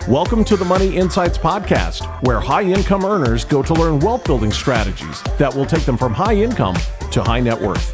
Welcome to the Money Insights Podcast, where high-income earners go to learn wealth-building strategies that will take them from high income to high net worth.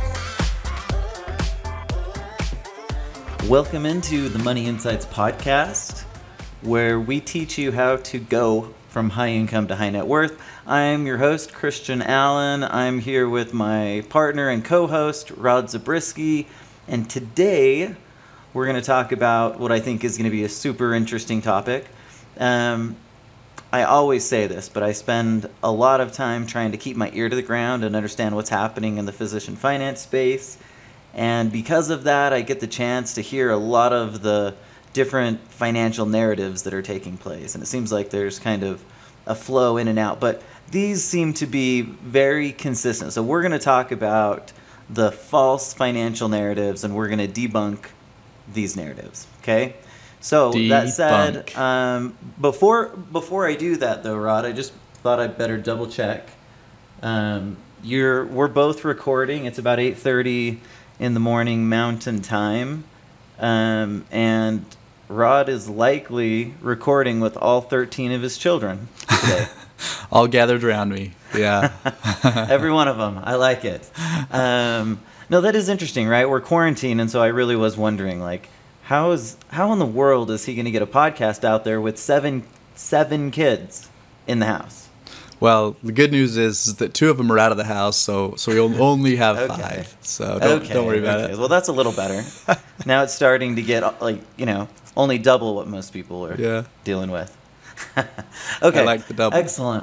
Welcome into the Money Insights Podcast, where we teach you how to go from high income to high net worth. I'm your host, Christian Allen. I'm here with my partner and co-host, Rod Zabriskie, and today we're going to talk about what I think is going to be a super interesting topic. I always say this, but I spend a lot of time trying to keep my ear to the ground and understand what's happening in the physician finance space. And because of that, I get the chance to hear a lot of the different financial narratives that are taking place. And it seems like there's kind of a flow in and out. But these seem to be very consistent. So we're going to talk about the false financial narratives, and we're going to debunk these narratives. Okay? So that said, before I do that though, Rod, I just thought I'd better double check. We're both recording. It's about 8:30 in the morning Mountain Time, and Rod is likely recording with all 13 of his children today. All gathered around me. Yeah. Every one of them. I like it. No, that is interesting, right? We're quarantined, and so I really was wondering, like, how in the world is he going to get a podcast out there with seven kids in the house? Well, the good news is that 2 of them are out of the house, so we'll only have Okay. 5. So don't worry about it. Well, that's a little better. Now it's starting to get, only double what most people are dealing with. Okay. I like the double. Excellent.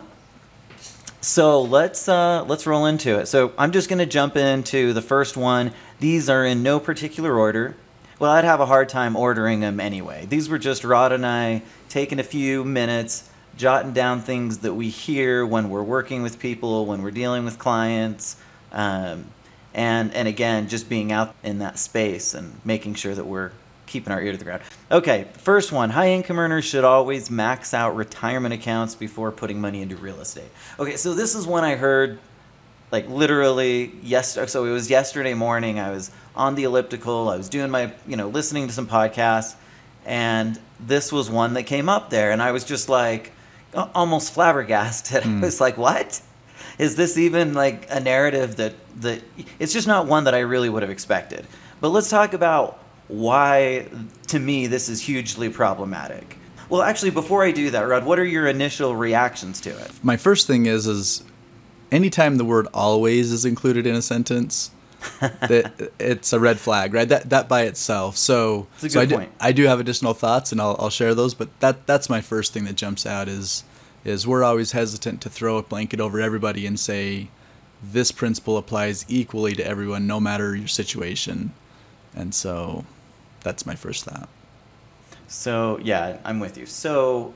So let's roll into it. So I'm just going to jump into the first one. These are in no particular order. Well, I'd have a hard time ordering them anyway. These were just Rod and I taking a few minutes, jotting down things that we hear when we're working with people, when we're dealing with clients, and again, just being out in that space and making sure that we're keeping our ear to the ground. Okay, first one, high income earners should always max out retirement accounts before putting money into real estate. Okay, so this is one I heard like literally yesterday. So it was yesterday morning. I was on the elliptical. I was doing my, listening to some podcasts, and this was one that came up there, and I was just like almost flabbergasted. I was like, what? Is this even like a narrative that it's just not one that I really would have expected. But let's talk about why, to me, this is hugely problematic. Well, actually, before I do that, Rod, what are your initial reactions to it? My first thing is anytime the word always is included in a sentence, that it's a red flag, right? That by itself. So, it's a good point. I do have additional thoughts, and I'll share those, but that's my first thing that jumps out is we're always hesitant to throw a blanket over everybody and say this principle applies equally to everyone, no matter your situation. And so that's my first thought. So, yeah, I'm with you. So,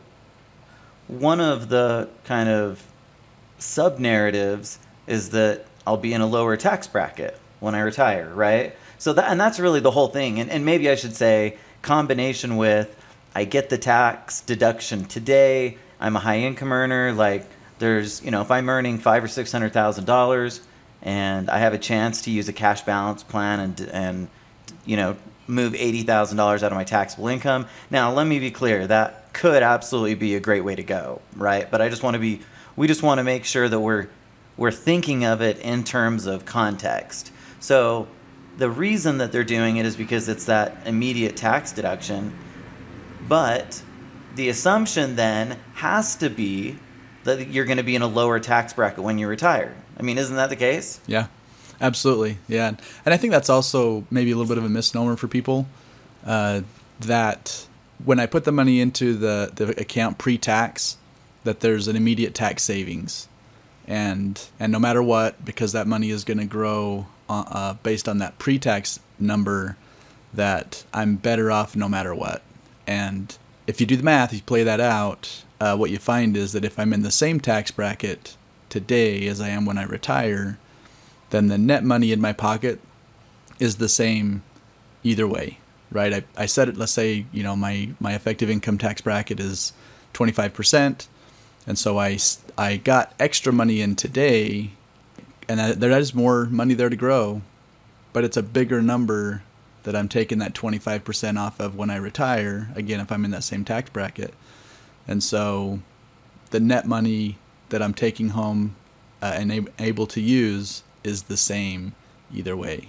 one of the kind of sub-narratives is that I'll be in a lower tax bracket when I retire, right? So that's really the whole thing. And maybe I should say combination with I get the tax deduction today, I'm a high income earner, like there's, if I'm earning $500,000 or $600,000 and I have a chance to use a cash balance plan and move $80,000 out of my taxable income. Now, let me be clear, that could absolutely be a great way to go, right? But we just want to make sure that we're thinking of it in terms of context. So the reason that they're doing it is because it's that immediate tax deduction, but the assumption then has to be that you're going to be in a lower tax bracket when you retire. I mean, isn't that the case? Yeah. Absolutely, yeah. And I think that's also maybe a little bit of a misnomer for people, that when I put the money into the account pre-tax, that there's an immediate tax savings. And no matter what, because that money is going to grow based on that pre-tax number, that I'm better off no matter what. And if you do the math, you play that out, what you find is that if I'm in the same tax bracket today as I am when I retire, then the net money in my pocket is the same either way, right? I set it, let's say, my effective income tax bracket is 25%. And so I got extra money in today, and there is more money there to grow, but it's a bigger number that I'm taking that 25% off of when I retire, again, if I'm in that same tax bracket. And so the net money that I'm taking home and able to use is the same either way.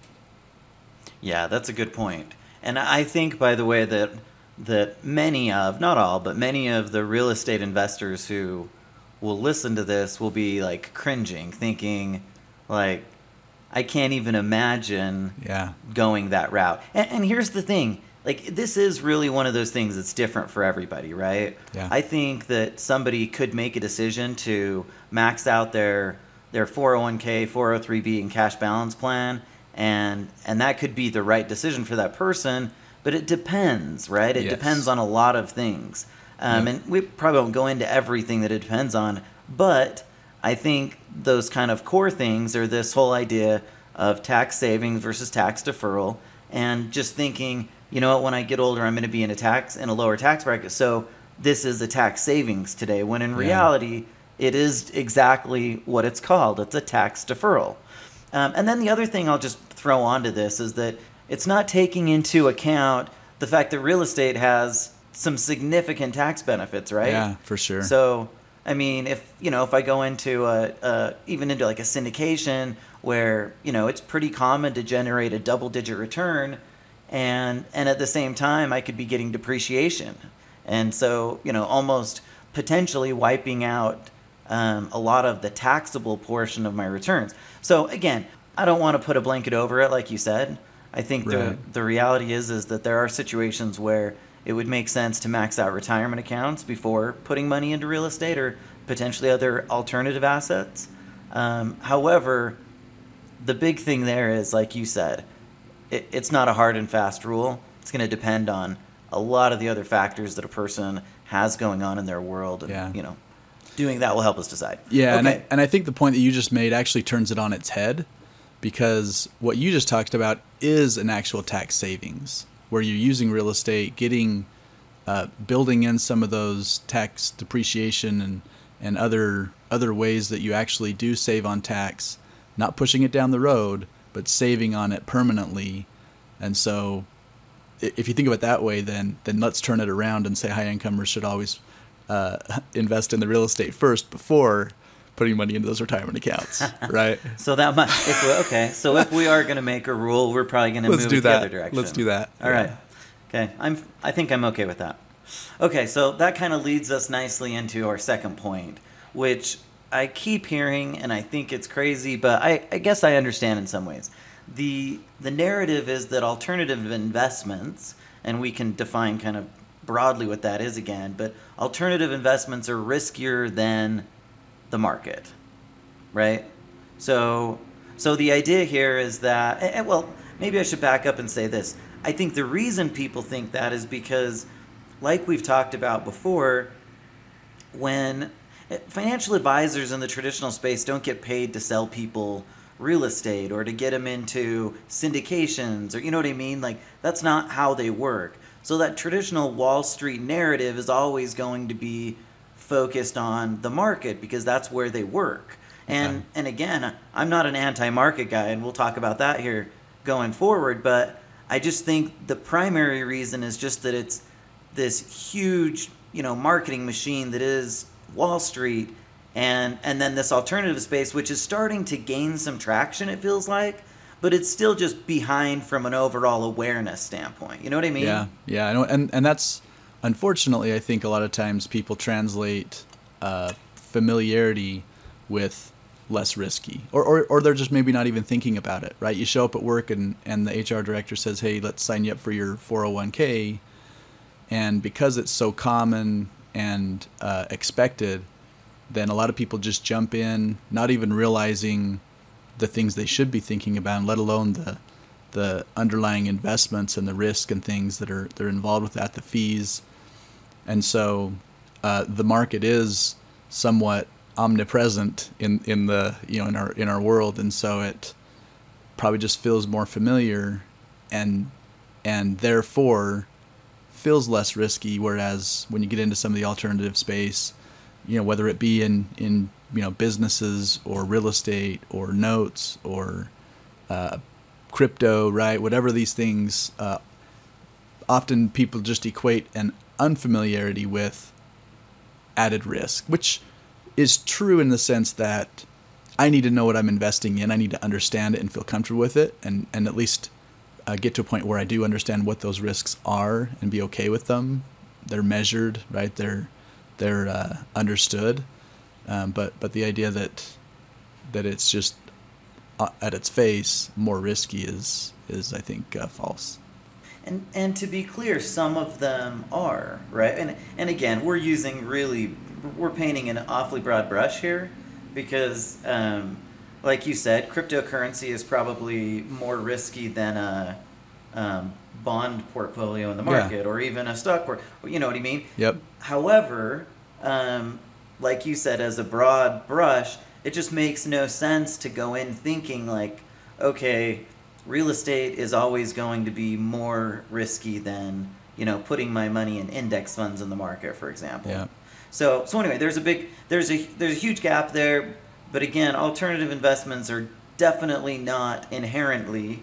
Yeah, that's a good point. And I think, by the way, that many of, not all, but many of the real estate investors who will listen to this will be like cringing, thinking like, I can't even imagine going that route. And here's the thing. Like, this is really one of those things that's different for everybody, right? Yeah. I think that somebody could make a decision to max out their 401k, 403b, and cash balance plan, and that could be the right decision for that person, but it depends, right? It depends on a lot of things. And we probably won't go into everything that it depends on, but I think those kind of core things are this whole idea of tax savings versus tax deferral, and just thinking, you know what, when I get older, I'm going to be in a lower tax bracket, so this is a tax savings today, when in reality, it is exactly what it's called. It's a tax deferral. And then the other thing I'll just throw onto this is that it's not taking into account the fact that real estate has some significant tax benefits, right? Yeah, for sure. So, I mean, if I go into even into like a syndication where, it's pretty common to generate a double-digit return, and at the same time I could be getting depreciation, and so almost potentially wiping out a lot of the taxable portion of my returns. So again, I don't want to put a blanket over it, like you said. I think the reality is that there are situations where it would make sense to max out retirement accounts before putting money into real estate or potentially other alternative assets. However, the big thing there is, like you said, it's not a hard and fast rule. It's going to depend on a lot of the other factors that a person has going on in their world. And, doing that will help us decide. Yeah, okay. and I think the point that you just made actually turns it on its head, because what you just talked about is an actual tax savings, where you're using real estate, building in some of those tax depreciation and other ways that you actually do save on tax, not pushing it down the road, but saving on it permanently. And so if you think of it that way, then let's turn it around and say high incomers should always invest in the real estate first before putting money into those retirement accounts, right? So that might, so if we are going to make a rule, we're probably going to move it the other direction. Let's do that. All right. Okay. I think I'm okay with that. Okay, so that kind of leads us nicely into our second point, which I keep hearing, and I think it's crazy, but I guess I understand in some ways. The narrative is that alternative investments, and we can define kind of broadly what that is again, but alternative investments are riskier than the market, right? So the idea here is that, well, maybe I should back up and say this. I think the reason people think that is because, like we've talked about before, when financial advisors in the traditional space don't get paid to sell people real estate or to get them into syndications, or you know what I mean? Like, that's not how they work. So that traditional Wall Street narrative is always going to be focused on the market because that's where they work. And again, I'm not an anti-market guy, and we'll talk about that here going forward, but I just think the primary reason is just that it's this huge, marketing machine that is Wall Street, and then this alternative space, which is starting to gain some traction, it feels like, but it's still just behind from an overall awareness standpoint. You know what I mean? Yeah, I know, and that's, unfortunately, I think a lot of times people translate familiarity with less risky, or they're just maybe not even thinking about it, right? You show up at work and the HR director says, hey, let's sign you up for your 401k, and because it's so common and expected, then a lot of people just jump in, not even realizing the things they should be thinking about, let alone the underlying investments and the risk and things that are involved with that, the fees. And so the market is somewhat omnipresent in our world, and so it probably just feels more familiar and therefore feels less risky. Whereas when you get into some of the alternative space, whether it be in businesses or real estate or notes or crypto, right? Whatever these things, often people just equate an unfamiliarity with added risk, which is true in the sense that I need to know what I'm investing in. I need to understand it and feel comfortable with it, and at least get to a point where I do understand what those risks are and be okay with them. They're measured, right? They're understood. But the idea that it's just at its face more risky is I think false. And to be clear, some of them are, right? And again, we're painting an awfully broad brush here, because like you said, cryptocurrency is probably more risky than a bond portfolio in the market, or even a stock portfolio. You know what I mean? Yep. However, like you said, as a broad brush, it just makes no sense to go in thinking like, okay, real estate is always going to be more risky than, putting my money in index funds in the market, for example. Yeah. So anyway, there's a huge gap there, but again, alternative investments are definitely not inherently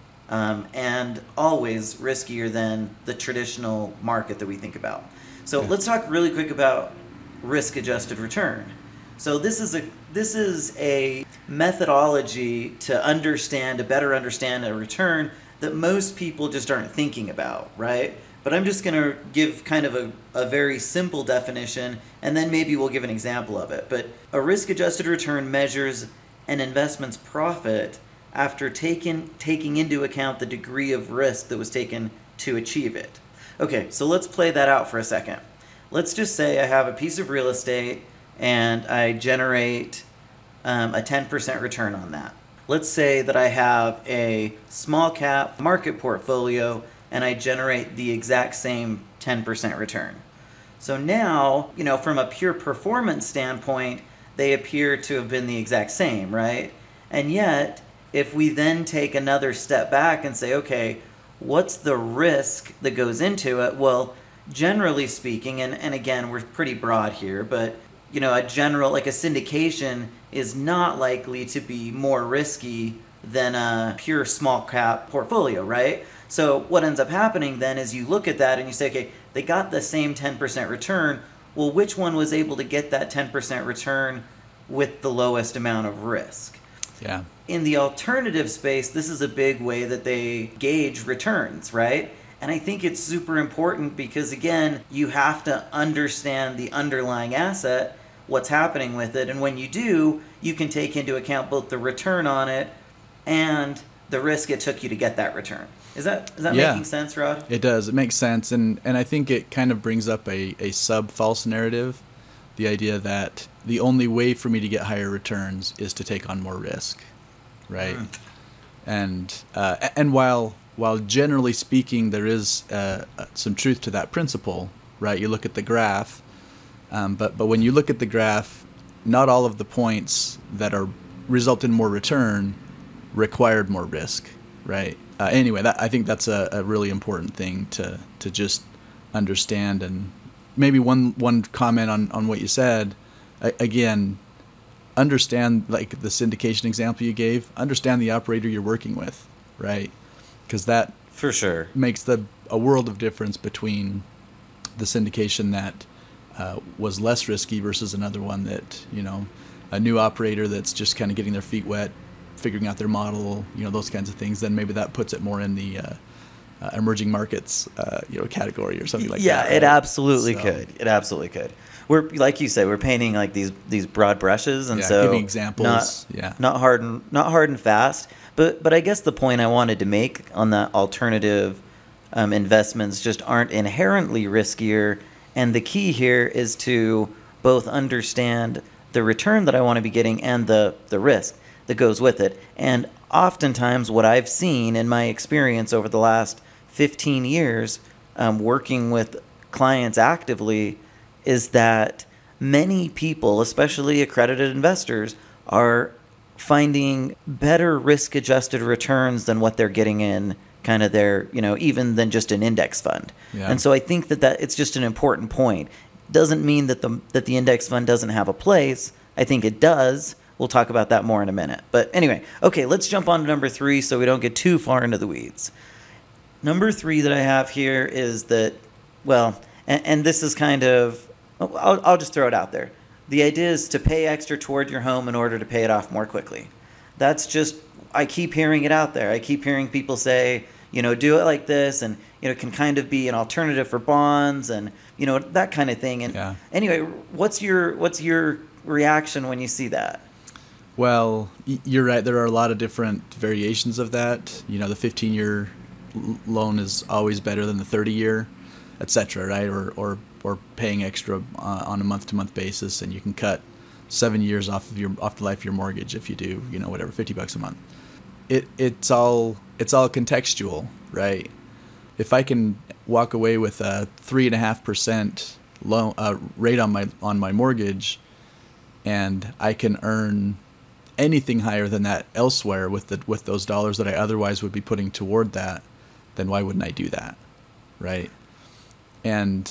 and always riskier than the traditional market that we think about. So let's talk really quick about risk-adjusted return. So this is a methodology to better understand a return that most people just aren't thinking about, right? But I'm just going to give kind of a very simple definition, and then maybe we'll give an example of it. But a risk-adjusted return measures an investment's profit after taking into account the degree of risk that was taken to achieve it. Okay, so let's play that out for a second. Let's just say I have a piece of real estate and I generate a 10% return on that. Let's say that I have a small cap market portfolio and I generate the exact same 10% return. So now, from a pure performance standpoint, they appear to have been the exact same, right? And yet, if we then take another step back and say, okay, what's the risk that goes into it? Well, generally speaking, and again, we're pretty broad here, but a general, like a syndication is not likely to be more risky than a pure small cap portfolio, right? So what ends up happening then is you look at that and you say, okay, they got the same 10% return. Well, which one was able to get that 10% return with the lowest amount of risk? Yeah. In the alternative space, this is a big way that they gauge returns, right? And I think it's super important because, again, you have to understand the underlying asset, what's happening with it. And when you do, you can take into account both the return on it and the risk it took you to get that return. Is that making sense, Rod? It does. It makes sense. And I think it kind of brings up a sub-false narrative, the idea that the only way for me to get higher returns is to take on more risk, right? And while generally speaking there is some truth to that principle, right? You look at the graph, but when you look at the graph, not all of the points that result in more return required more risk, right? Anyway, I think that's a really important thing to just understand. And maybe one comment on what you said, again, understand, like the syndication example you gave, understand the operator you're working with, right? Because that for sure makes a world of difference between the syndication that was less risky versus another one that, a new operator that's just kind of getting their feet wet, figuring out their model, those kinds of things. Then maybe that puts it more in the emerging markets, category or something like that. Yeah, right? It absolutely could. It absolutely could. We're, like you said, we're painting like these broad brushes, and so giving examples. Not hard and fast. But I guess the point I wanted to make on the alternative investments just aren't inherently riskier, and the key here is to both understand the return that I want to be getting and the risk that goes with it. And oftentimes what I've seen in my experience over the last 15 years working with clients actively is that many people, especially accredited investors, are finding better risk-adjusted returns than what they're getting in kind of their, even than just an index fund. Yeah. And so I think that it's just an important point. Doesn't mean that the index fund doesn't have a place. I think it does, we'll talk about that more in a minute. But anyway, okay, let's jump on to number 3 so we don't get too far into the weeds. Number 3 that I have here is that, well, and this is kind of, I'll just throw it out there. The idea is to pay extra toward your home in order to pay it off more quickly. That's just, I keep hearing it out there. I keep hearing people say, do it like this, and, it can kind of be an alternative for bonds and, that kind of thing. And anyway, what's your reaction when you see that? Well, you're right. There are a lot of different variations of that. The 15-year loan is always better than the 30-year, etc., right? Or paying extra on a month-to-month basis, and you can cut 7 years off the life of your mortgage if you do, whatever, $50 a month. It's all contextual, right? If I can walk away with a 3.5% loan rate on my mortgage, and I can earn anything higher than that elsewhere with those dollars that I otherwise would be putting toward that, then why wouldn't I do that, right? And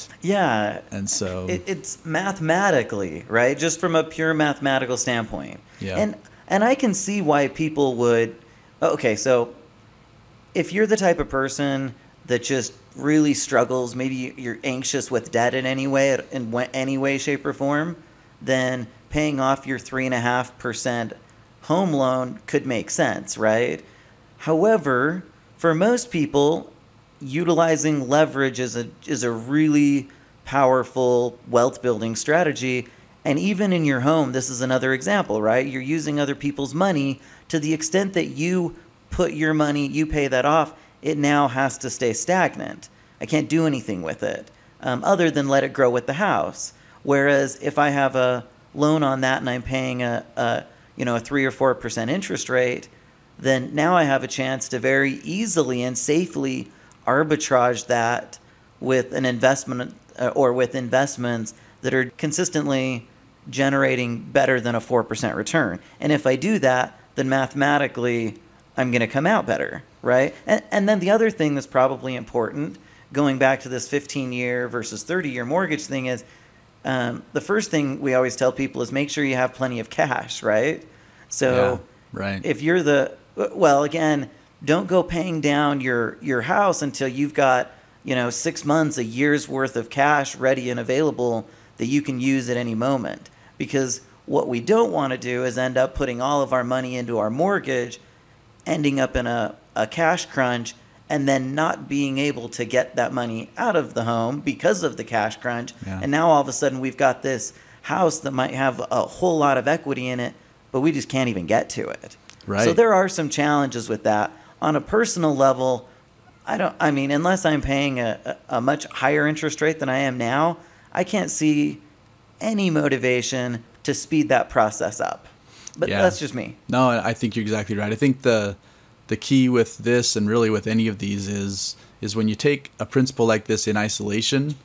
so it's mathematically, right? Just from a pure mathematical standpoint. Yeah. And I can see why people would. Okay, so if you're the type of person that just really struggles, maybe you're anxious with debt in any way, shape, or form, then paying off your 3.5% home loan could make sense, right? However, for most people, utilizing leverage is a really powerful wealth building strategy. And even in your home, this is another example, right? You're using other people's money to the extent that you put your money, you pay that off, it now has to stay stagnant. I can't do anything with it other than let it grow with the house. Whereas if I have a loan on that and I'm paying a 3 or 4% interest rate, then now I have a chance to very easily and safely arbitrage that with an investment or with investments that are consistently generating better than a 4% return. And if I do that, then mathematically I'm going to come out better, right? And then the other thing that's probably important, going back to this 15-year versus 30-year mortgage thing, is the first thing we always tell people is make sure you have plenty of cash, right? So right. If you're again, don't go paying down your house until you've got 6 months, a year's worth of cash ready and available that you can use at any moment. Because what we don't want to do is end up putting all of our money into our mortgage, ending up in a cash crunch, and then not being able to get that money out of the home because of the cash crunch. Yeah. And now all of a sudden we've got this house that might have a whole lot of equity in it, but we just can't even get to it. Right. So there are some challenges with that. On a personal level, unless I'm paying a much higher interest rate than I am now, I can't see any motivation to speed that process up. But that's just me. No, I think you're exactly right. I think the key with this, and really with any of these, is when you take a principle like this in isolation,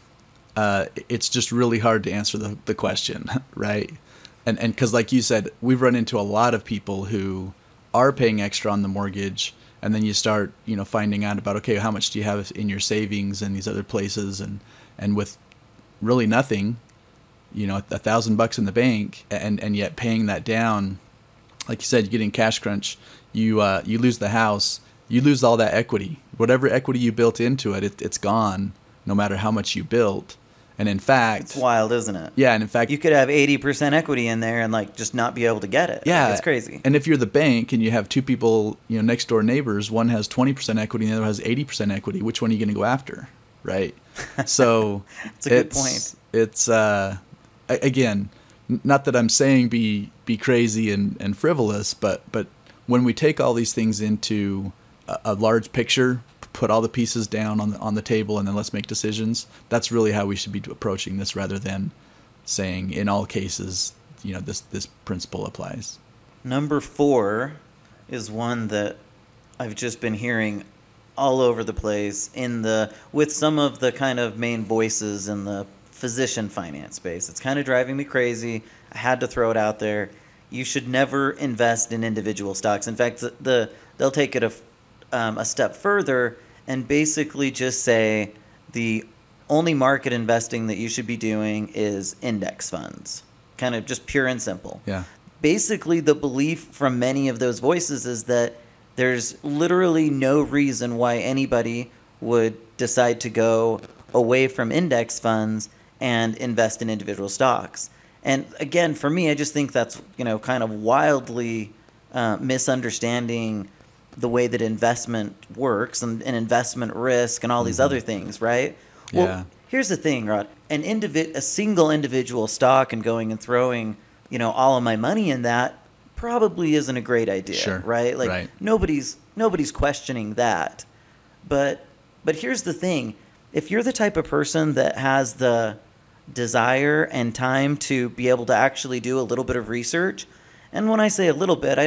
it's just really hard to answer the question, right? And because, like you said, we've run into a lot of people who are paying extra on the mortgage, and then you start, finding out about, okay, how much do you have in your savings and these other places, and with really nothing, $1,000 in the bank, and yet paying that down, like you said, you get in cash crunch, you lose the house, you lose all that equity. Whatever equity you built into it, it's gone, no matter how much you built. And in fact, it's wild, isn't it? Yeah, and in fact, you could have 80% equity in there and just not be able to get it. Yeah, it's crazy. And if you're the bank and you have two people, next door neighbors, one has 20% equity and the other has 80% equity, which one are you going to go after, right? So it's a good point. It's again, not that I'm saying be crazy and frivolous, but when we take all these things into a large picture, put all the pieces down on the table, and then let's make decisions. That's really how we should be approaching this, rather than saying in all cases, this principle applies. Number 4 is one that I've just been hearing all over the place with some of the kind of main voices in the physician finance space. It's kind of driving me crazy. I had to throw it out there. You should never invest in individual stocks. In fact, they'll take it a step further and basically just say the only market investing that you should be doing is index funds, kind of just pure and simple. Yeah. basically the belief from many of those voices is that there's literally no reason why anybody would decide to go away from index funds and invest in individual stocks. And again, for me, I just think that's, kind of wildly misunderstanding the way that investment works and investment risk and all these other things, right? Well, Yeah. here's the thing, Rod. A single individual stock and going and throwing, all of my money in that probably isn't a great idea, Sure. right? Like Right. nobody's questioning that. But here's the thing. If you're the type of person that has the desire and time to be able to actually do a little bit of research, and when I say a little bit,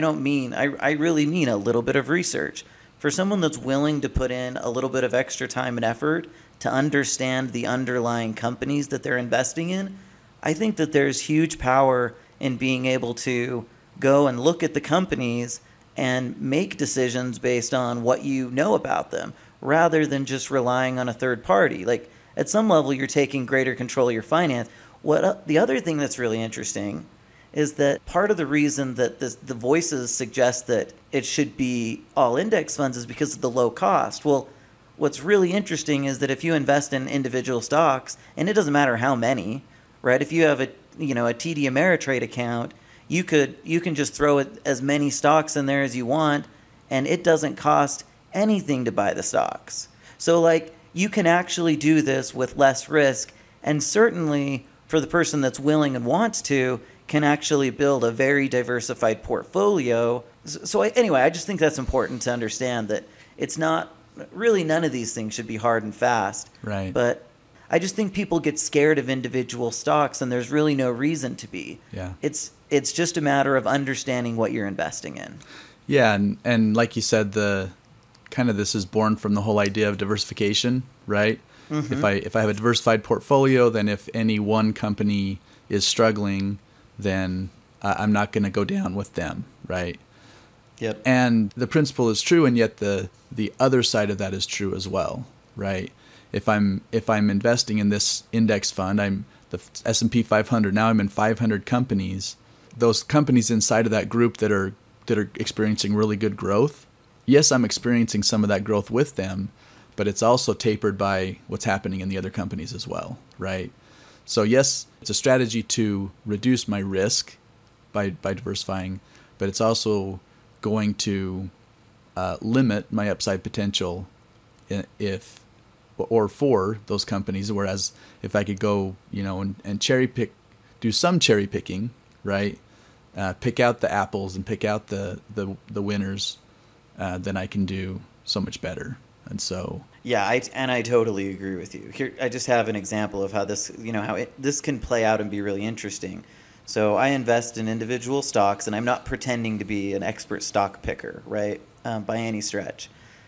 I really mean a little bit of research. For someone that's willing to put in a little bit of extra time and effort to understand the underlying companies that they're investing in, I think that there's huge power in being able to go and look at the companies and make decisions based on what you know about them, rather than just relying on a third party. Like, at some level, you're taking greater control of your finance. The other thing that's really interesting is that part of the reason that the voices suggest that it should be all index funds is because of the low cost. Well, what's really interesting is that if you invest in individual stocks, and it doesn't matter how many, right? If you have a TD Ameritrade account, you can just throw as many stocks in there as you want, and it doesn't cost anything to buy the stocks. So like, you can actually do this with less risk, and certainly for the person that's willing and wants to, can actually build a very diversified portfolio. So anyway, I just think that's important to understand, that it's not really, none of these things should be hard and fast. Right. But I just think people get scared of individual stocks, and there's really no reason to be. Yeah. It's just a matter of understanding what you're investing in. Yeah, and like you said, this is born from the whole idea of diversification, right? Mm-hmm. If I have a diversified portfolio, then if any one company is struggling, then I'm not going to go down with them, right? Yep. And the principle is true, and yet the other side of that is true as well, right? If I'm investing in this index fund, I'm the S&P 500. Now I'm in 500 companies. Those companies inside of that group that are experiencing really good growth. Yes, I'm experiencing some of that growth with them, but it's also tapered by what's happening in the other companies as well, right? So yes, it's a strategy to reduce my risk by diversifying, but it's also going to limit my upside potential for those companies. Whereas if I could go, and do some cherry picking, right? Pick out the apples and pick out the winners, then I can do so much better. And so, yeah, I totally agree with you. Here, I just have an example of how this, this can play out and be really interesting. So I invest in individual stocks, and I'm not pretending to be an expert stock picker, right, by any stretch.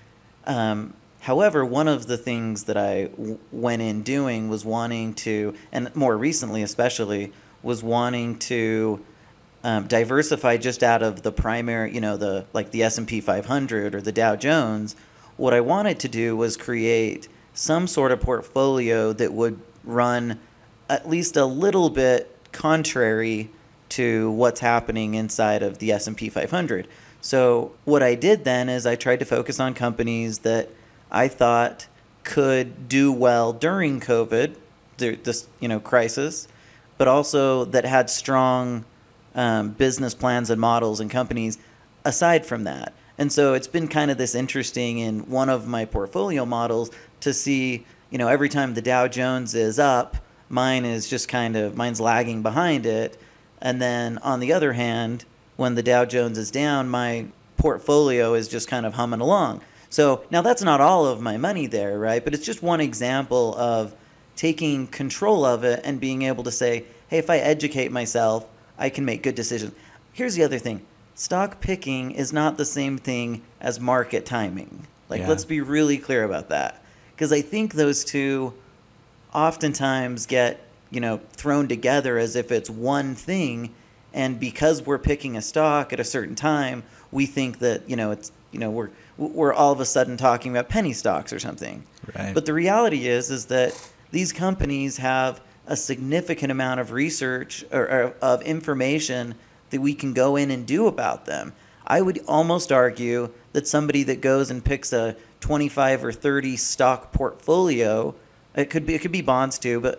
However, one of the things that I went in doing was wanting to, and more recently especially, was wanting to diversify just out of the primary, the S&P 500 or the Dow Jones. What I wanted to do was create some sort of portfolio that would run at least a little bit contrary to what's happening inside of the S&P 500. So what I did then is I tried to focus on companies that I thought could do well during COVID, this crisis, but also that had strong business plans and models and companies aside from that. And so it's been kind of this interesting in one of my portfolio models to see, every time the Dow Jones is up, mine's lagging behind it. And then on the other hand, when the Dow Jones is down, my portfolio is just kind of humming along. So now that's not all of my money there, right? But it's just one example of taking control of it and being able to say, hey, if I educate myself, I can make good decisions. Here's the other thing. Stock picking is not the same thing as market timing. Let's be really clear about that. Because I think those two oftentimes get, thrown together as if it's one thing. And because we're picking a stock at a certain time, we think that, we're all of a sudden talking about penny stocks or something. Right. But the reality is that these companies have a significant amount of research or of information that we can go in and do about them. I would almost argue that somebody that goes and picks a 25 or 30 stock portfolio, it could be bonds too, but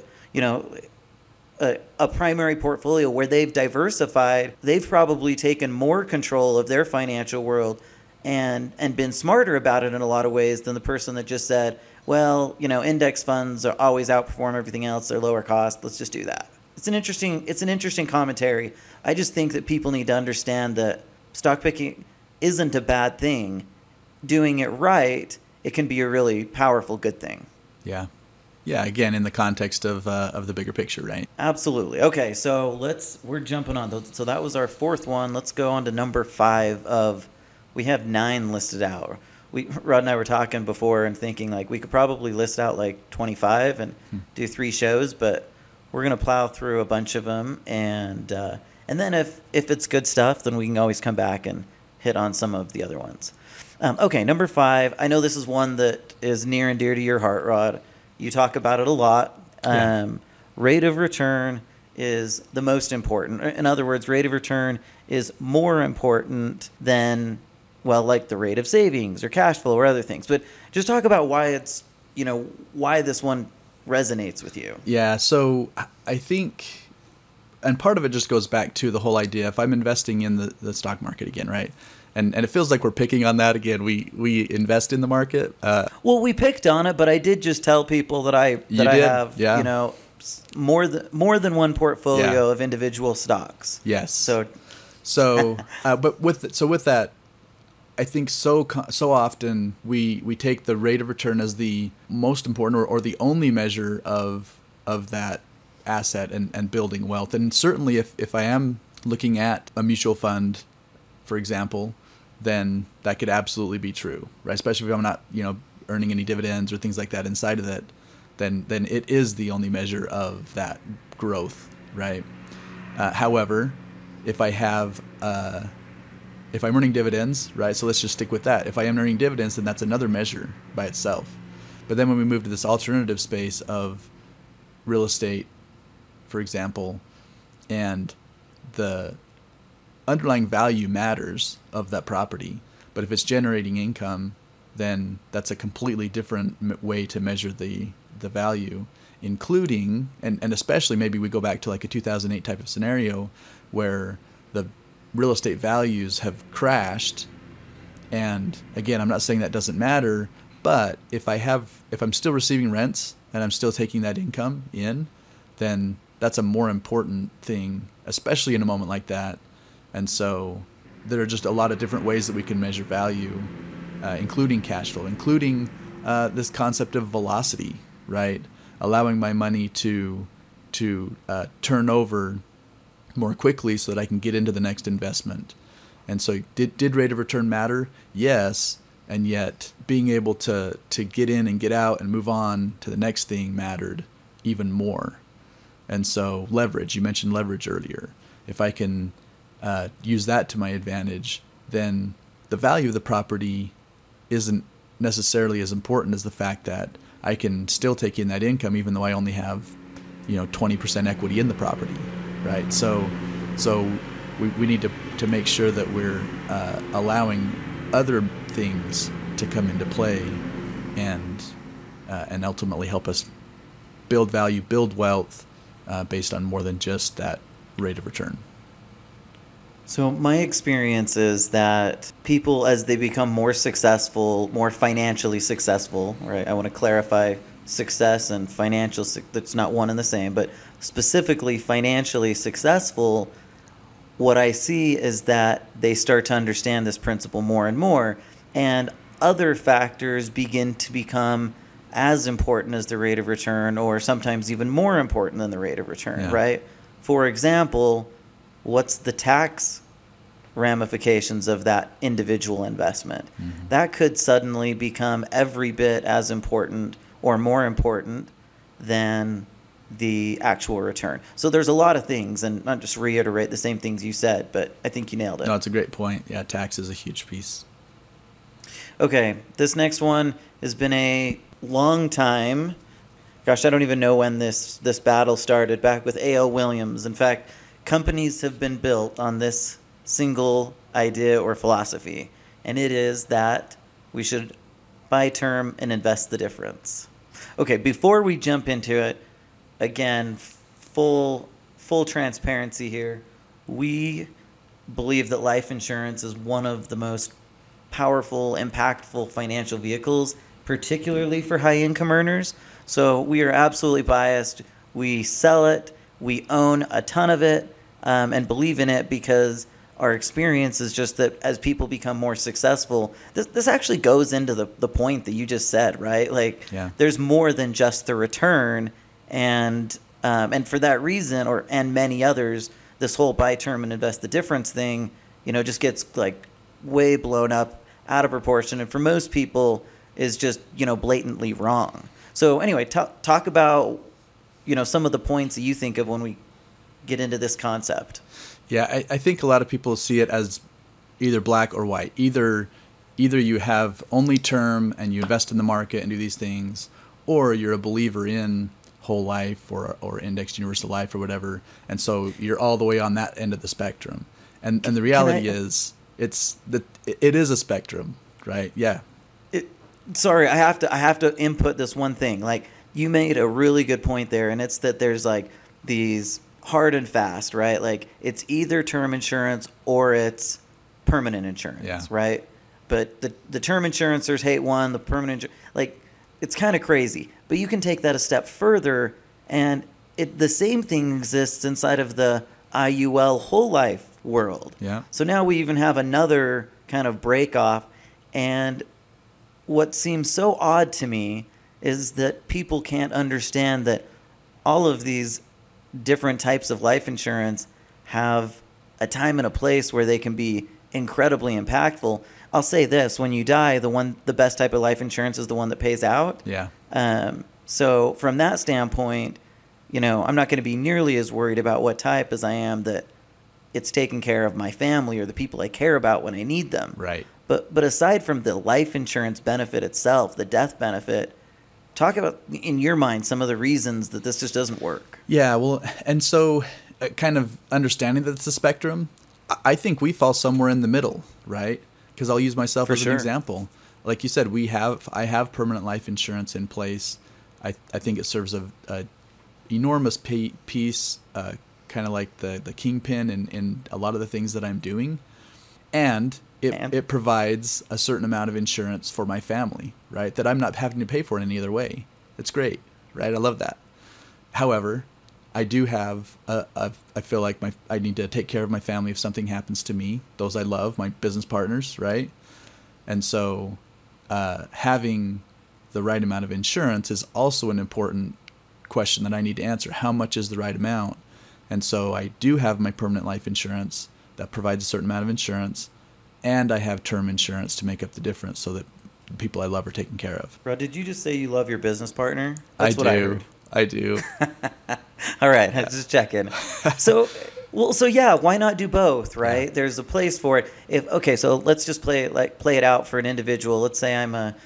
a primary portfolio where they've diversified, they've probably taken more control of their financial world and been smarter about it in a lot of ways than the person that just said, well, index funds are always outperform everything else, they're lower cost, let's just do that. It's an interesting commentary. I just think that people need to understand that stock picking isn't a bad thing. Doing it right, it can be a really powerful good thing. Yeah. Yeah, again, in the context of the bigger picture, right? Absolutely. Okay, so we're jumping on. So that was our fourth one. Let's go on to number 5 we have 9 listed out. Rod and I were talking before and thinking like we could probably list out like 25 and do 3 shows, but we're going to plow through a bunch of them. And then if it's good stuff, then we can always come back and hit on some of the other ones. Okay, number 5. I know this is one that is near and dear to your heart, Rod. You talk about it a lot. Rate of return is the most important. In other words, rate of return is more important than, like the rate of savings or cash flow or other things. But just talk about why it's, why this one resonates with you. Yeah, so I think, and part of it just goes back to the whole idea, if I'm investing in the stock market again, right? And it feels like we're picking on that again. We invest in the market. Well, we picked on it, but I did just tell people that I have more than one portfolio of individual stocks. Yes. But with that, I think so often we take the rate of return as the most important or the only measure of that asset and building wealth. And certainly, if I am looking at a mutual fund, for example, then that could absolutely be true, right? Especially if I'm not, earning any dividends or things like that inside of it, then it is the only measure of that growth, right? However, if I'm earning dividends, right? So let's just stick with that. If I am earning dividends, then that's another measure by itself. But then when we move to this alternative space of real estate, for example, and the underlying value matters of that property, but if it's generating income, then that's a completely different way to measure the value, including, and especially maybe we go back to like a 2008 type of scenario where the real estate values have crashed. And again, I'm not saying that doesn't matter, but if I'm still receiving rents and I'm still taking that income in, then that's a more important thing, especially in a moment like that. And so there are just a lot of different ways that we can measure value, including cash flow, including this concept of velocity, right? Allowing my money to turn over more quickly so that I can get into the next investment. And so did rate of return matter? Yes. And yet being able to get in and get out and move on to the next thing mattered even more. And so leverage, you mentioned leverage earlier. If I can use that to my advantage, then the value of the property isn't necessarily as important as the fact that I can still take in that income even though I only have 20% equity in the property, right? So we need to make sure that we're allowing other things to come into play and ultimately help us build value, build wealth based on more than just that rate of return. So my experience is that people, as they become more successful, more financially successful, right? I want to clarify success and financial, that's not one and the same, but specifically financially successful, what I see is that they start to understand this principle more and more, and other factors begin to become as important as the rate of return, or sometimes even more important than the rate of return, right? For example, what's the tax ramifications of that individual investment? Mm-hmm. That could suddenly become every bit as important or more important than the actual return. So there's a lot of things, and not just reiterate the same things you said, but I think you nailed it. No, it's a great point. Yeah, tax is a huge piece. Okay, this next one has been a long time. Gosh, I don't even know when this battle started, back with A.L. Williams. In fact, companies have been built on this single idea or philosophy, and it is that we should buy term and invest the difference. Okay, before we jump into it, again, full transparency here. We believe that life insurance is one of the most powerful, impactful financial vehicles, particularly for high-income earners. So we are absolutely biased. We sell it. We own a ton of it and believe in it because our experience is just that as people become more successful, this actually goes into the point that you just said, right? Like, there's more than just the return, and for that reason, and many others, this whole buy term and invest the difference thing, just gets like way blown up out of proportion, and for most people is just blatantly wrong. So anyway, talk about some of the points that you think of when we get into this concept. Yeah, I think a lot of people see it as either black or white. Either you have only term and you invest in the market and do these things, or you're a believer in whole life or indexed universal life or whatever, and so you're all the way on that end of the spectrum. And the reality is it is a spectrum, right? Yeah. Sorry, I have to input this one thing. Like, you made a really good point there, and it's that there's like these hard and fast, right? Like, it's either term insurance or it's permanent insurance, right? But the term insurencers hate one, the permanent, like, it's kind of crazy. But you can take that a step further, and the same thing exists inside of the IUL whole life world. Yeah. So now we even have another kind of break off, and what seems so odd to me is that people can't understand that all of these different types of life insurance have a time and a place where they can be incredibly impactful. I'll say this: when you die, the best type of life insurance is the one that pays out. Yeah. So from that standpoint, I'm not going to be nearly as worried about what type as I am that it's taking care of my family or the people I care about when I need them. Right. But aside from the life insurance benefit itself, the death benefit, talk about, in your mind, some of the reasons that this just doesn't work. Yeah, well, and so kind of understanding that it's a spectrum, I think we fall somewhere in the middle, right? Because I'll use myself as an example. Like you said, I have permanent life insurance in place. I think it serves a enormous piece, kind of like the kingpin in a lot of the things that I'm doing. And it provides a certain amount of insurance for my family, right? That I'm not having to pay for in any other way. It's great, right? I love that. However, I do have I feel like I need to take care of my family if something happens to me, those I love, my business partners, right? And so having the right amount of insurance is also an important question that I need to answer. How much is the right amount? And so I do have my permanent life insurance that provides a certain amount of insurance, and I have term insurance to make up the difference so that the people I love are taken care of. Bro, did you just say you love your business partner? That's what I heard. I do. All right, just checking. So yeah, why not do both, right? Yeah. There's a place for it. So let's just play it out for an individual. Let's say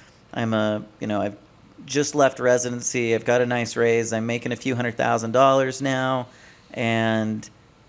I've just left residency. I've got a nice raise. I'm making a few $100,000 now, and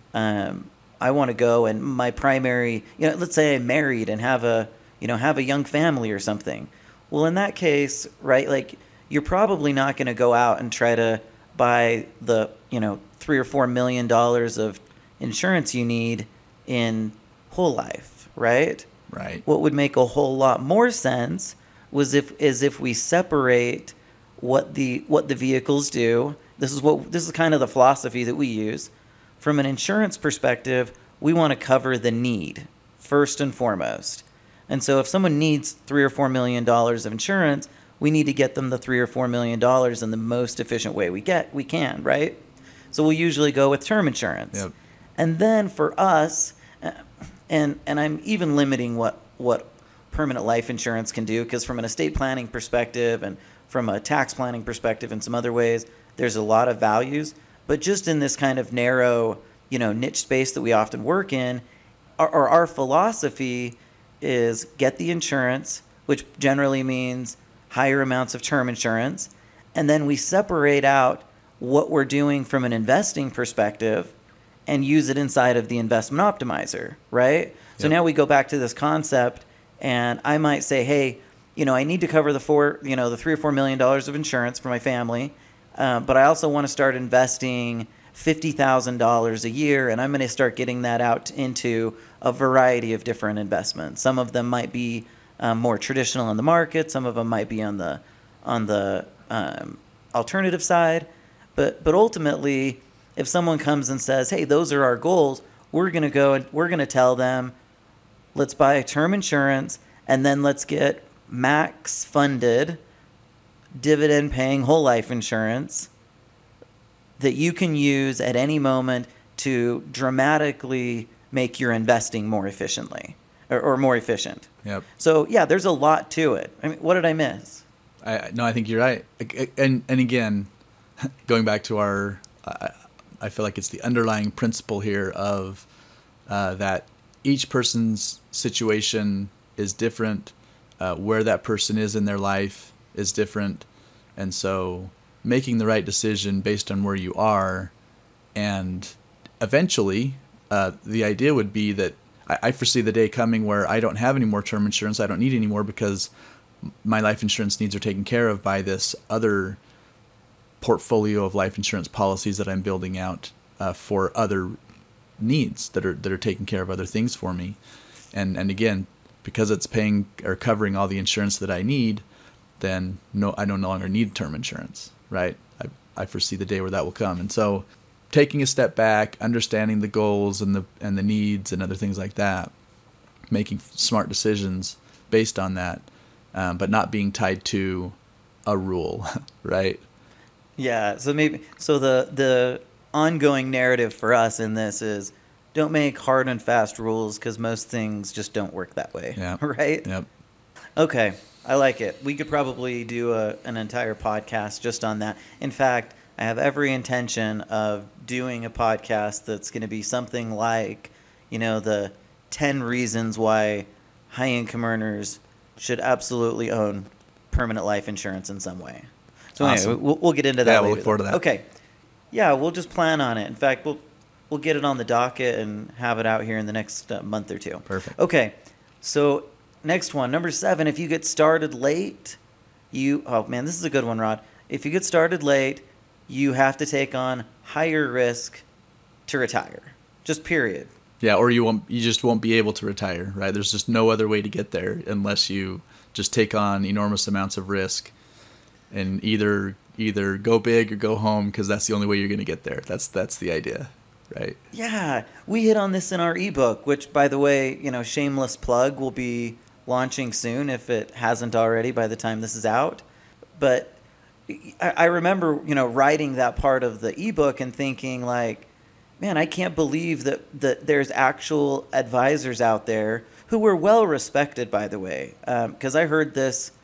I want to go, and my primary, let's say I'm married and have a young family or something. Well, in that case, right, like, you're probably not going to go out and try to buy the, $3 or $4 million of insurance you need in whole life, right? Right. What would make a whole lot more sense is if we separate what the vehicles do. This is kind of the philosophy that we use. From an insurance perspective, we want to cover the need first and foremost. And so if someone needs $3 or $4 million of insurance, we need to get them the $3 or $4 million in the most efficient way we can, right? So we'll usually go with term insurance. Yep. And then for us, and I'm even limiting what permanent life insurance can do, because from an estate planning perspective and from a tax planning perspective and some other ways, there's a lot of values. But just in this kind of narrow, niche space that we often work in, our philosophy is get the insurance, which generally means higher amounts of term insurance, and then we separate out what we're doing from an investing perspective, and use it inside of the investment optimizer, right? So Yep. now we go back to this concept, and I might say, hey, I need to cover the $3 or $4 million of insurance for my family, but I also want to start investing $50,000 a year, and I'm going to start getting that out into a variety of different investments. Some of them might be more traditional in the market. Some of them might be on the alternative side. But ultimately, if someone comes and says, "Hey, those are our goals," we're going to go and we're going to tell them, "Let's buy term insurance, and then let's get max funded, dividend paying whole life insurance that you can use at any moment to dramatically make your investing more efficiently or more efficient." Yep. So yeah, there's a lot to it. I mean, what did I miss? No, I think you're right. And again, going back to I feel like it's the underlying principle here of that each person's situation is different, where that person is in their life is different, and so making the right decision based on where you are, and eventually, the idea would be that I foresee the day coming where I don't have any more term insurance. I don't need any more because my life insurance needs are taken care of by this other portfolio of life insurance policies that I'm building out for other needs that are taking care of other things for me. And again, because it's paying or covering all the insurance that I need, then I no longer need term insurance, right? I foresee the day where that will come. And so taking a step back, understanding the goals and the needs and other things like that, making smart decisions based on that, but not being tied to a rule, right? Yeah. So the ongoing narrative for us in this is don't make hard and fast rules because most things just don't work that way. Yeah. Right? Yep. Okay. I like it. We could probably do an entire podcast just on that. In fact, I have every intention of doing a podcast that's going to be something like, the 10 reasons why high-income earners should absolutely own permanent life insurance in some way. So Awesome. anyway, we'll get into that later. We'll look forward to that. Okay. Yeah, we'll just plan on it. In fact, we'll get it on the docket and have it out here in the next month or two. Perfect. Okay. So next one, number 7, if you get started late, oh man, this is a good one, Rod. If you get started late, you have to take on higher risk to retire. Just period. Yeah, or you just won't be able to retire, right? There's just no other way to get there unless you just take on enormous amounts of risk and either go big or go home, because that's the only way you're going to get there. That's the idea, right? Yeah, we hit on this in our ebook, which, by the way, shameless plug, will be launching soon if it hasn't already by the time this is out. But I remember, writing that part of the ebook and thinking like, man, I can't believe that there's actual advisors out there who were well respected, by the way, because I heard this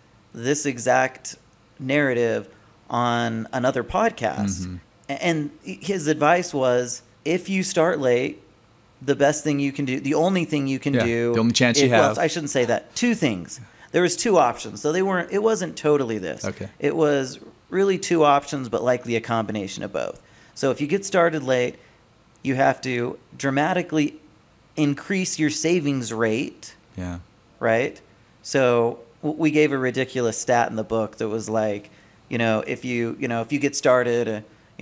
exact narrative on another podcast. Mm-hmm. And his advice was, if you start late, the best thing you can do, the only thing you can do, the only chance you have. Well, I shouldn't say that. 2 things. There was 2 options. So it wasn't totally this. Okay. It was really 2 options, but likely a combination of both. So if you get started late, you have to dramatically increase your savings rate. Yeah. Right? So we gave a ridiculous stat in the book that was like, if you get started,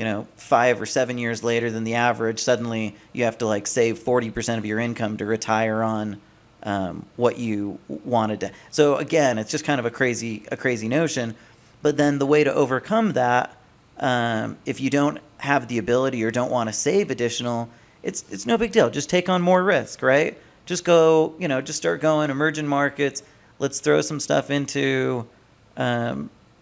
5 or 7 years later than the average, suddenly you have to save 40% of your income to retire on what you wanted to. So again, it's just kind of a crazy notion. But then the way to overcome that, if you don't have the ability or don't want to save additional, it's no big deal. Just take on more risk, right? Just go, just start going emerging markets. Let's throw some stuff into, I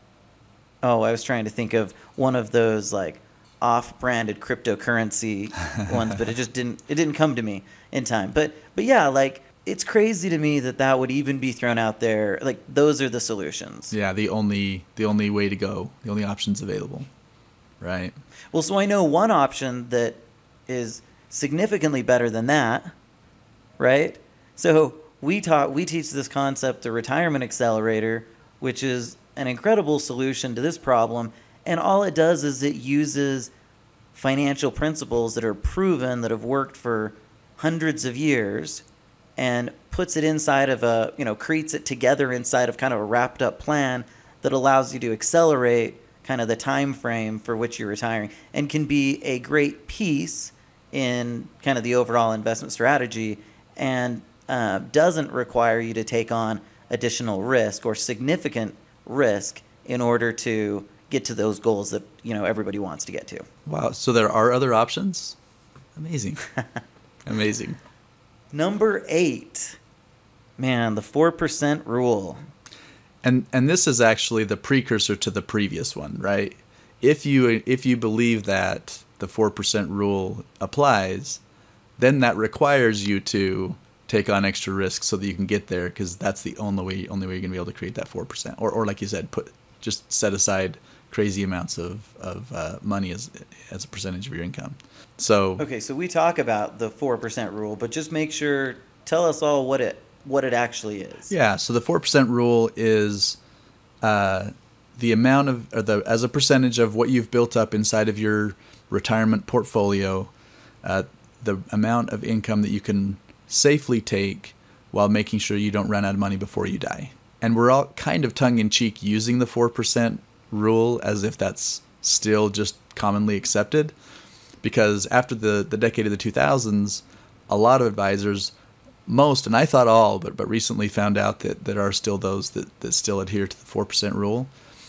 was trying to think of one of those off-branded cryptocurrency ones, but it didn't come to me in time. But yeah, it's crazy to me that would even be thrown out there. Those are the solutions. Yeah, the only way to go, the only options available, right? Well, so I know one option that is significantly better than that, right? So we teach this concept, the Retirement Accelerator, which is an incredible solution to this problem. And all it does is it uses financial principles that are proven, that have worked for hundreds of years, and puts it inside of creates it together inside of kind of a wrapped up plan that allows you to accelerate kind of the time frame for which you're retiring, and can be a great piece in kind of the overall investment strategy, and doesn't require you to take on additional risk or significant risk in order to get to those goals that everybody wants to get to. Wow. So there are other options? Amazing. Amazing. Number 8, man, the 4% rule. And this is actually the precursor to the previous one, right? If you believe that the 4% rule applies, then that requires you to take on extra risk so that you can get there, because that's the only way you're going to be able to create that 4%. Or like you said, just set aside crazy amounts of money as a percentage of your income. So okay, so we talk about the 4% rule, but just tell us all what it actually is. Yeah, so the 4% rule is the amount of, as a percentage of what you've built up inside of your retirement portfolio, the amount of income that you can safely take while making sure you don't run out of money before you die. And we're all kind of tongue-in-cheek using the 4% rule as if that's still just commonly accepted, because after the decade of the 2000s, a lot of advisors, most, and I thought all, but recently found out that there are still those that still adhere to the 4% rule.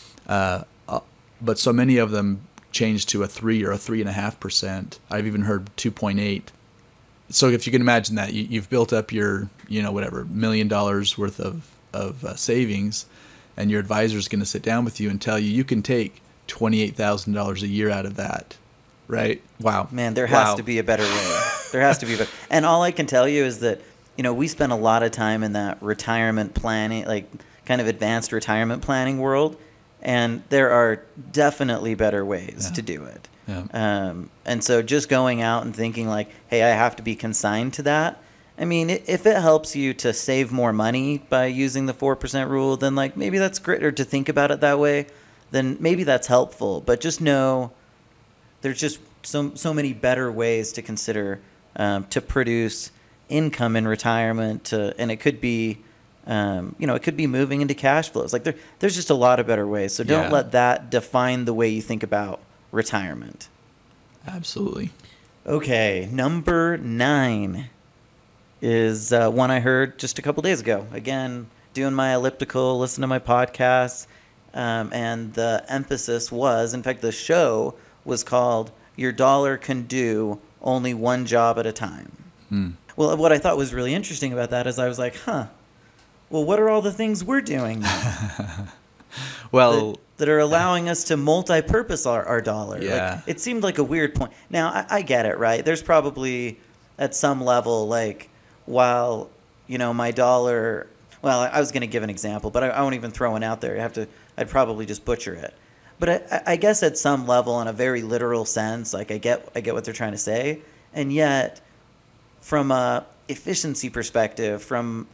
But so many of them changed to a 3 or a 3.5%. I've even heard 2.8. So if you can imagine that, you've built up your, $1 million worth of savings, and your advisor is going to sit down with you and tell you can take $28,000 a year out of that, right? Wow. Man, there has to be a better way. There has to be and all I can tell you is that, we spend a lot of time in that retirement planning, like kind of advanced retirement planning world, and there are definitely better ways to do it. Yeah. And so just going out and thinking like, hey, I have to be consigned to that. I mean, if it helps you to save more money by using the 4% rule, then like maybe that's great, or to think about it that way, then maybe that's helpful. But just know there's just so many better ways to consider to produce income in retirement, and it could be, it could be moving into cash flows. Like there's just a lot of better ways. So don't let that define the way you think about retirement. Absolutely. Okay, number 9 is one I heard just a couple days ago. Again, doing my elliptical, listening to my podcasts, and the emphasis was, in fact, the show was called "Your Dollar Can Do Only One Job at a Time." Well, what I thought was really interesting about that is I was like, well, what are all the things we're doing now? Well, that are allowing us to multi-purpose our dollar. Yeah. Like, it seemed like a weird point. Now, I get it, right? There's probably, at some level, like, while, my dollar... Well, I was going to give an example, but I won't even throw one out there. I'd probably just butcher it. But I guess at some level, in a very literal sense, like, I get what they're trying to say. And yet, from a efficiency perspective, from,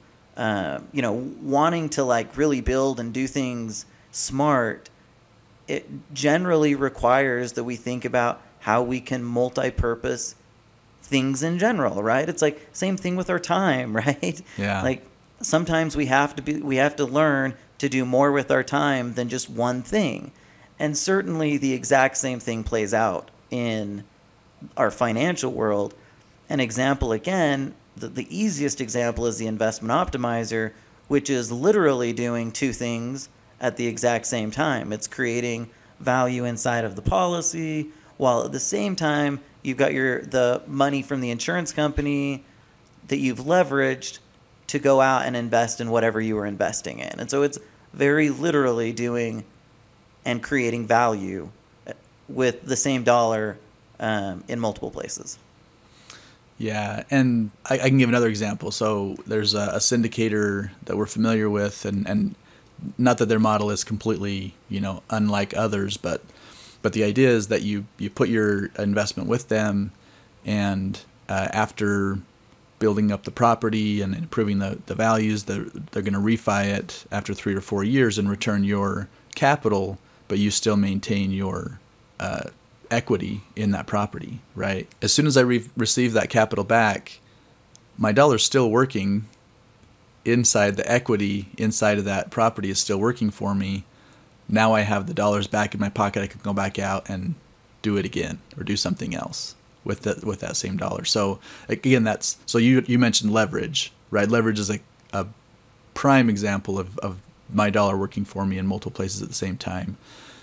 wanting to, like, really build and do things smart, it generally requires that we think about how we can multi-purpose things in general, right? It's like same thing with our time, right? Yeah. Like sometimes we have to learn to do more with our time than just one thing. And certainly the exact same thing plays out in our financial world. An example, again, the easiest example is the investment optimizer, which is literally doing two things at the exact same time. It's creating value inside of the policy, while at the same time you've got the money from the insurance company that you've leveraged to go out and invest in whatever you were investing in. And so it's very literally doing and creating value with the same dollar in multiple places. Yeah, and I can give another example. So there's a syndicator that we're familiar with, and not that their model is completely, unlike others, but the idea is that you put your investment with them, and after building up the property and improving the values, they're going to refi it after 3 or 4 years and return your capital, but you still maintain your equity in that property, right? As soon as I receive that capital back, my dollar's still working inside the equity, inside of that property is still working for me. Now I have the dollars back in my pocket. I can go back out and do it again or do something else with that same dollar. So again, you mentioned leverage, right? Leverage is a prime example of my dollar working for me in multiple places at the same time.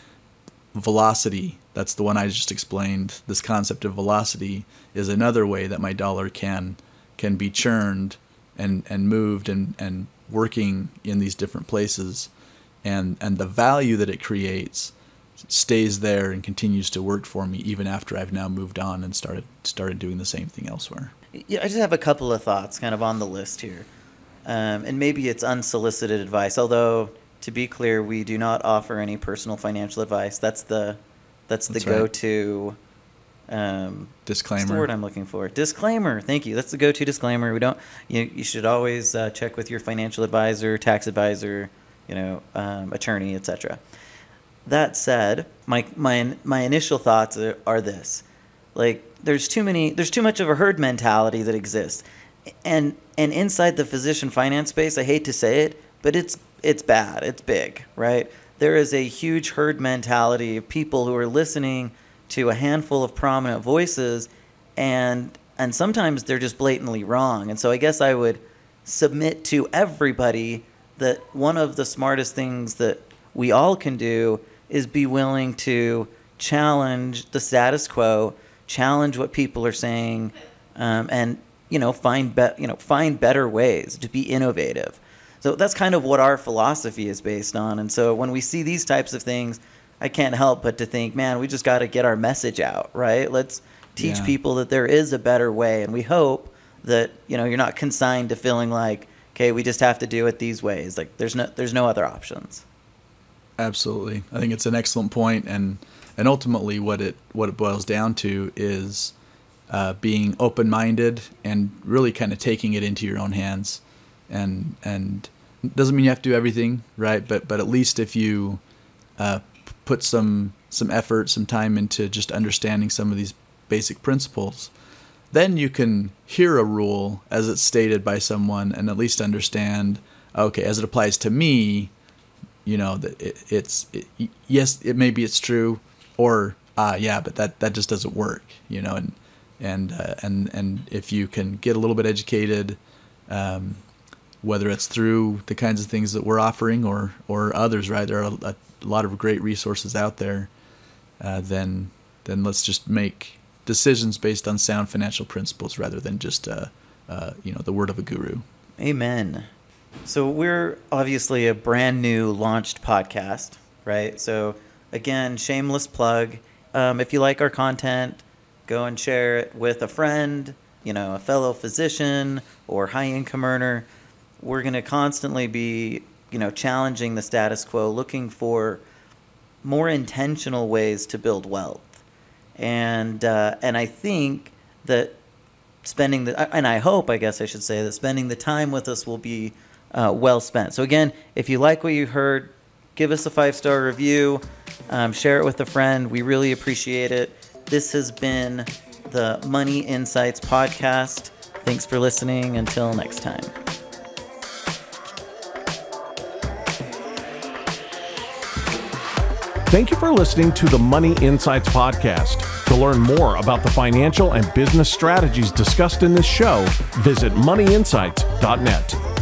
Velocity, that's the one I just explained. This concept of velocity is another way that my dollar can be churned and moved and working in these different places. And the value that it creates stays there and continues to work for me even after I've now moved on and started doing the same thing elsewhere. Yeah, I just have a couple of thoughts kind of on the list here. And maybe it's unsolicited advice, although to be clear, we do not offer any personal financial advice. That's the Right. go-to Disclaimer. What's the word I'm looking for? Disclaimer. Thank you. That's the go-to disclaimer. We don't. You should always check with your financial advisor, tax advisor, attorney, etc. That said, my initial thoughts are this: like there's too much of a herd mentality that exists, and inside the physician finance space, I hate to say it, but it's bad. It's big, right? There is a huge herd mentality of people who are listening to a handful of prominent voices, and sometimes they're just blatantly wrong. And so I guess I would submit to everybody that one of the smartest things that we all can do is be willing to challenge the status quo, challenge what people are saying, and find better ways to be innovative. So that's kind of what our philosophy is based on. And so when we see these types of things, I can't help but to think, man, we just got to get our message out, right? Let's teach people that there is a better way. And we hope that, you're not consigned to feeling like, okay, we just have to do it these ways. Like there's no other options. Absolutely. I think it's an excellent point. And ultimately what it boils down to is being open-minded and really kind of taking it into your own hands. And doesn't mean you have to do everything, right? But at least if you put some effort, some time into just understanding some of these basic principles, then you can hear a rule as it's stated by someone and at least understand, okay, as it applies to me, that yes, it maybe it's true, or but that just doesn't work, and if you can get a little bit educated, whether it's through the kinds of things that we're offering or others, right? There are a lot of great resources out there. Then let's just make decisions based on sound financial principles rather than just the word of a guru. Amen. So we're obviously a brand new launched podcast, right? So again, shameless plug. If you like our content, go and share it with a friend, a fellow physician or high income earner. We're going to constantly be, challenging the status quo, looking for more intentional ways to build wealth. And I think that I hope, I guess I should say, that spending the time with us will be well spent. So again, if you like what you heard, give us a 5-star review, share it with a friend. We really appreciate it. This has been the Money Insights podcast. Thanks for listening. Until next time. Thank you for listening to the Money Insights podcast. To learn more about the financial and business strategies discussed in this show, visit moneyinsights.net.